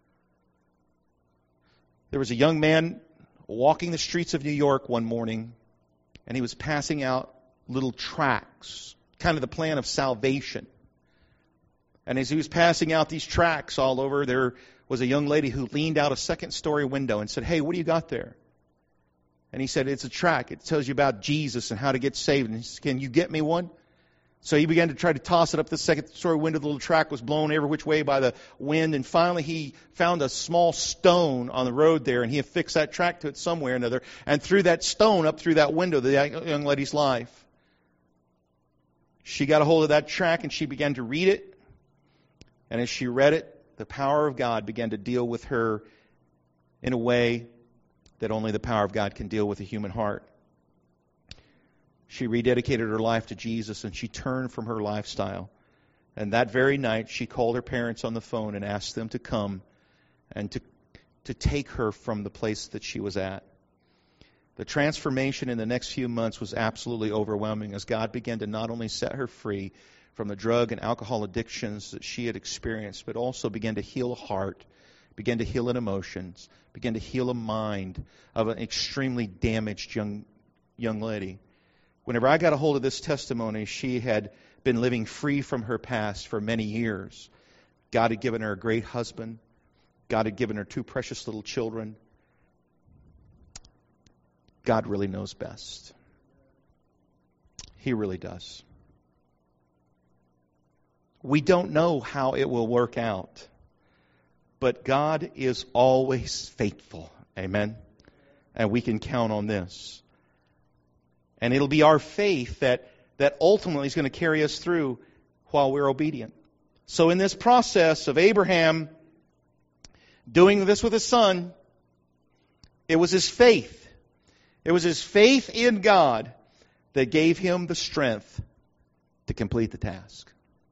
There was a young man walking the streets of New York one morning, and he was passing out little tracts, kind of the plan of salvation. And as he was passing out these tracts all over, there was a young lady who leaned out a second-story window and said, "Hey, what do you got there?" And he said, "It's a tract. It tells you about Jesus and how to get saved." And he said, "Can you get me one?" So he began to try to toss it up the second-story window. The little tract was blown every which way by the wind. And finally he found a small stone on the road there, and he affixed that tract to it somewhere or another, and threw that stone up through that window, the young lady's life. She got a hold of that tract, and she began to read it. And as she read it, the power of God began to deal with her in a way that only the power of God can deal with a human heart. She rededicated her life to Jesus, and she turned from her lifestyle. And that very night, she called her parents on the phone and asked them to come and to, to take her from the place that she was at. The transformation in the next few months was absolutely overwhelming as God began to not only set her free from the drug and alcohol addictions that she had experienced, but also began to heal a heart, began to heal an emotions, began to heal a mind of an extremely damaged young young lady. Whenever I got a hold of this testimony, she had been living free from her past for many years. God had given her a great husband. God had given her two precious little children. God really knows best. He really does. We don't know how it will work out, but God is always faithful. Amen. And we can count on this. And it'll be our faith that, that ultimately is going to carry us through while we're obedient. So in this process of Abraham doing this with his son, it was his faith. It was his faith in God that gave him the strength to complete the task.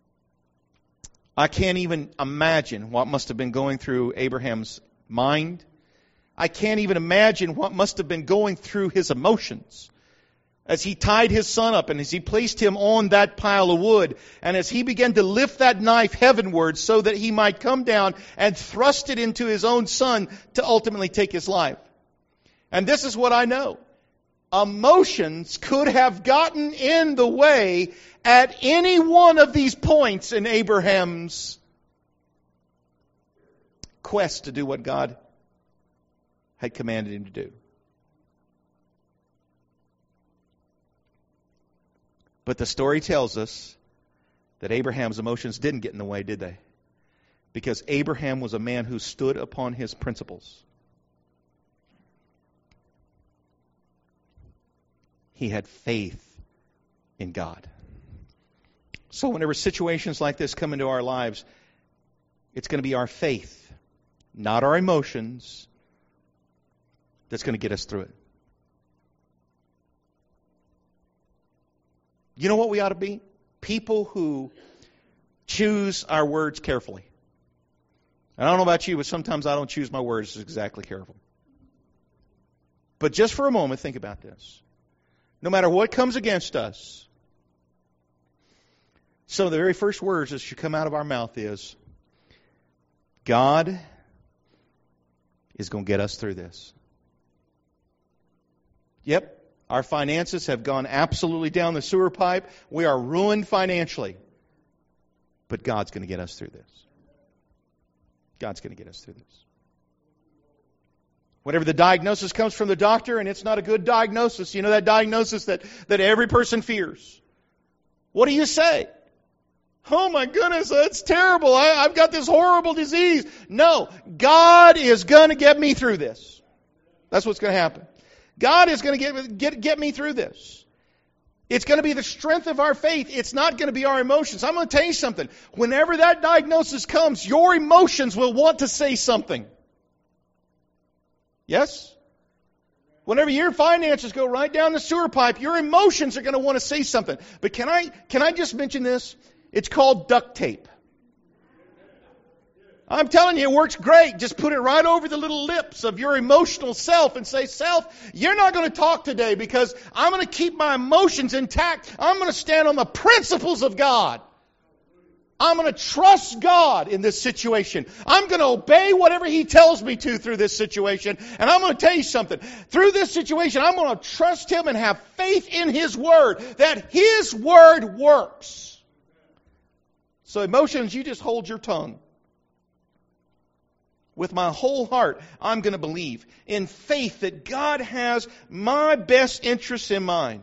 I can't even imagine what must have been going through Abraham's mind. I can't even imagine what must have been going through his emotions as he tied his son up and as he placed him on that pile of wood and as he began to lift that knife heavenward so that he might come down and thrust it into his own son to ultimately take his life. And this is what I know. Emotions could have gotten in the way at any one of these points in Abraham's quest to do what God had commanded him to do. But the story tells us that Abraham's emotions didn't get in the way, did they? Because Abraham was a man who stood upon his principles. He had faith in God. So whenever situations like this come into our lives, it's going to be our faith, not our emotions, that's going to get us through it. You know what we ought to be? People who choose our words carefully. I don't know about you, but sometimes I don't choose my words exactly careful. But just for a moment, think about this. No matter what comes against us, some of the very first words that should come out of our mouth is, God is going to get us through this. Yep. Our finances have gone absolutely down the sewer pipe. We are ruined financially. But God's going to get us through this. God's going to get us through this. Whenever the diagnosis comes from the doctor and it's not a good diagnosis, you know that diagnosis that, that every person fears. What do you say? Oh my goodness, that's terrible. I, I've got this horrible disease. No, God is going to get me through this. That's what's going to happen. God is going to get, get, get me through this. It's going to be the strength of our faith. It's not going to be our emotions. I'm going to tell you something. Whenever that diagnosis comes, your emotions will want to say something. Yes? Whenever your finances go right down the sewer pipe, your emotions are going to want to say something. But can I, can I just mention this? It's called duct tape. I'm telling you, it works great. Just put it right over the little lips of your emotional self and say, self, you're not going to talk today because I'm going to keep my emotions intact. I'm going to stand on the principles of God. I'm going to trust God in this situation. I'm going to obey whatever He tells me to through this situation. And I'm going to tell you something. Through this situation, I'm going to trust Him and have faith in His Word, that His Word works. So emotions, you just hold your tongue. With my whole heart, I'm going to believe in faith that God has my best interests in mind.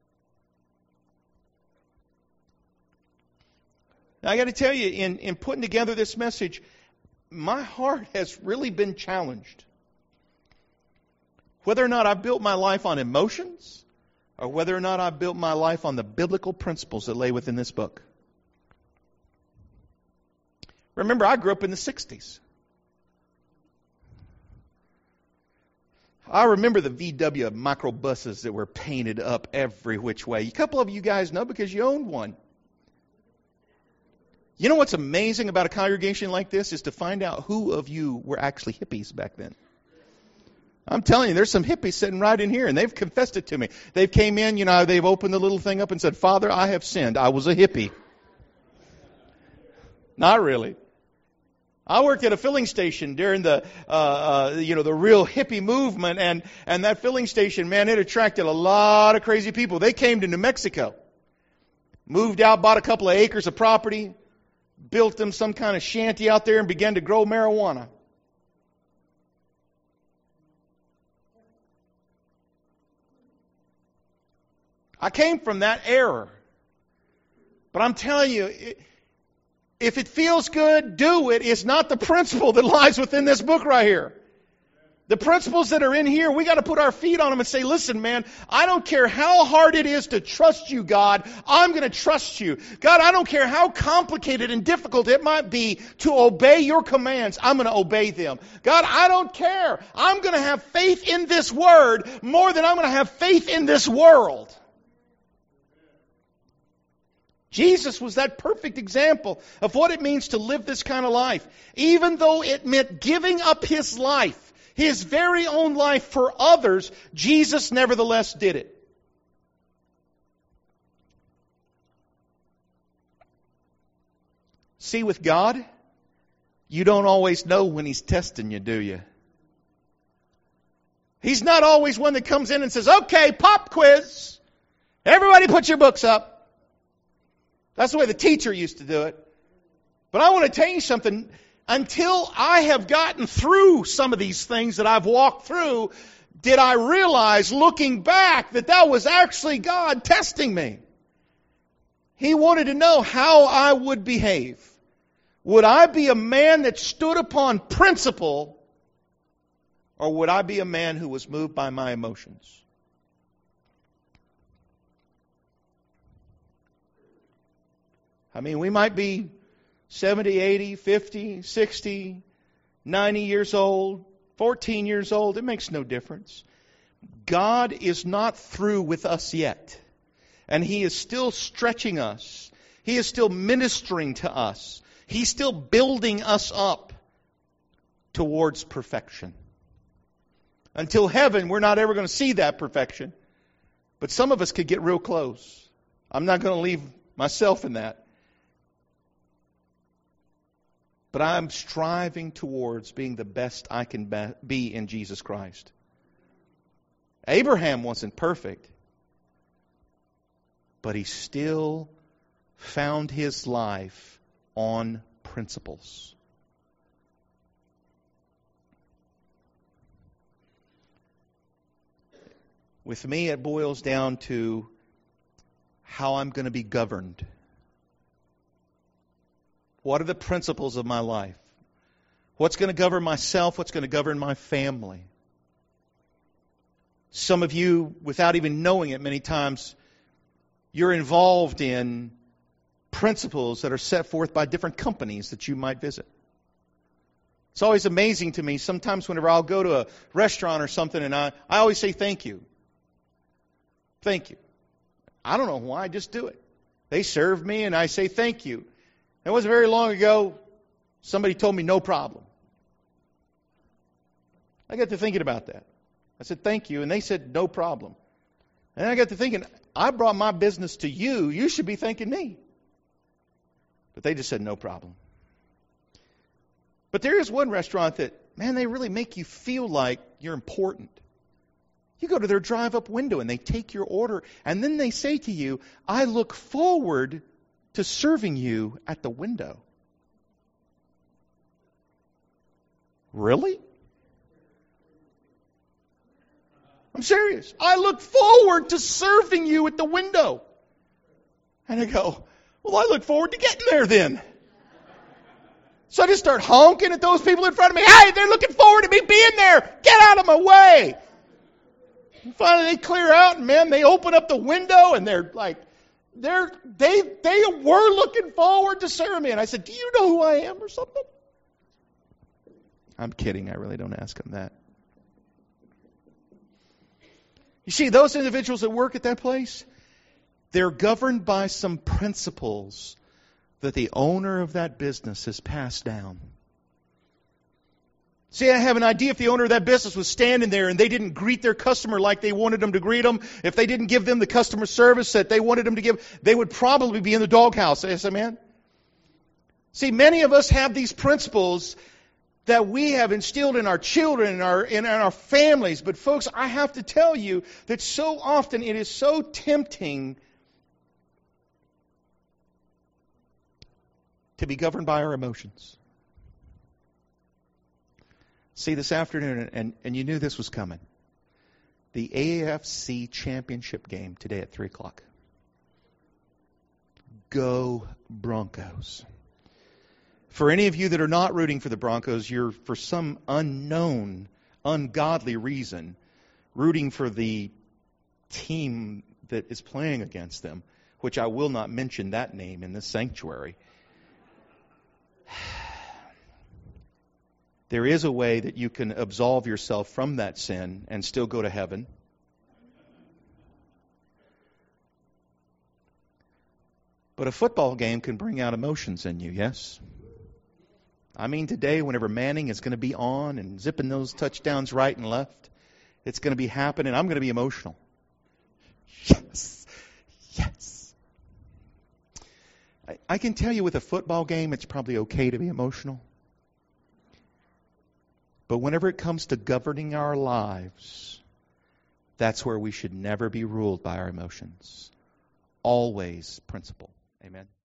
Now, I got to tell you, in, in putting together this message, my heart has really been challenged. Whether or not I've built my life on emotions, or whether or not I've built my life on the biblical principles that lay within this book. Remember, I grew up in the sixties. I remember the V W microbuses that were painted up every which way. A couple of you guys know because you owned one. You know what's amazing about a congregation like this is to find out who of you were actually hippies back then. I'm telling you, there's some hippies sitting right in here, and they've confessed it to me. They've came in, you know, they've opened the little thing up and said, Father, I have sinned. I was a hippie. Not really. I worked at a filling station during the, uh, uh, you know, the real hippie movement, and, and that filling station, man, it attracted a lot of crazy people. They came to New Mexico, moved out, bought a couple of acres of property, built them some kind of shanty out there, and began to grow marijuana. I came from that era. But I'm telling you, it, if it feels good, do it. It's not the principle that lies within this book right here. The principles that are in here, we got to put our feet on them and say, listen, man, I don't care how hard it is to trust you, God. I'm going to trust you. God, I don't care how complicated and difficult it might be to obey your commands. I'm going to obey them. God, I don't care. I'm going to have faith in this word more than I'm going to have faith in this world. Jesus was that perfect example of what it means to live this kind of life. Even though it meant giving up His life, His very own life for others, Jesus nevertheless did it. See, with God, you don't always know when He's testing you, do you? He's not always one that comes in and says, okay, pop quiz. Everybody put your books up. That's the way the teacher used to do it. But I want to tell you something. Until I have gotten through some of these things that I've walked through, did I realize, looking back, that that was actually God testing me. He wanted to know how I would behave. Would I be a man that stood upon principle, or would I be a man who was moved by my emotions? I mean, we might be seventy, eighty, fifty, sixty, ninety years old, fourteen years old. It makes no difference. God is not through with us yet. And He is still stretching us. He is still ministering to us. He's still building us up towards perfection. Until heaven, we're not ever going to see that perfection. But some of us could get real close. I'm not going to leave myself in that. But I'm striving towards being the best I can be in Jesus Christ. Abraham wasn't perfect, but he still found his life on principles. With me, it boils down to how I'm going to be governed. What are the principles of my life? What's going to govern myself? What's going to govern my family? Some of you, without even knowing it many times, you're involved in principles that are set forth by different companies that you might visit. It's always amazing to me. Sometimes whenever I'll go to a restaurant or something, and I, I always say thank you. Thank you. I don't know why, I just do it. They serve me and I say thank you. It wasn't very long ago, somebody told me no problem. I got to thinking about that. I said, thank you. And they said, no problem. And I got to thinking, I brought my business to you. You should be thanking me. But they just said, no problem. But there is one restaurant that, man, they really make you feel like you're important. You go to their drive-up window and they take your order. And then they say to you, I look forward to serving you at the window. Really? I'm serious. I look forward to serving you at the window. And I go, well, I look forward to getting there then. So I just start honking at those people in front of me. Hey, they're looking forward to me being there. Get out of my way. And finally they clear out and man, they open up the window and they're like, They're, they they were looking forward to serving me. And I said, do you know who I am or something? I'm kidding. I really don't ask them that. You see, those individuals that work at that place, they're governed by some principles that the owner of that business has passed down. See, I have an idea if the owner of that business was standing there and they didn't greet their customer like they wanted them to greet them, if they didn't give them the customer service that they wanted them to give, they would probably be in the doghouse. Yes, amen? See, many of us have these principles that we have instilled in our children and our, in our families. But folks, I have to tell you that so often it is so tempting to be governed by our emotions. See, this afternoon, and, and you knew this was coming, the A F C Championship game today at three o'clock. Go Broncos. For any of you that are not rooting for the Broncos, you're for some unknown, ungodly reason, rooting for the team that is playing against them, which I will not mention that name in this sanctuary. There is a way that you can absolve yourself from that sin and still go to heaven. But a football game can bring out emotions in you, yes? I mean, today, whenever Manning is going to be on and zipping those touchdowns right and left, it's going to be happening. I'm going to be emotional. Yes. Yes. I, I can tell you with a football game, it's probably okay to be emotional. But whenever it comes to governing our lives, that's where we should never be ruled by our emotions. Always principle. Amen.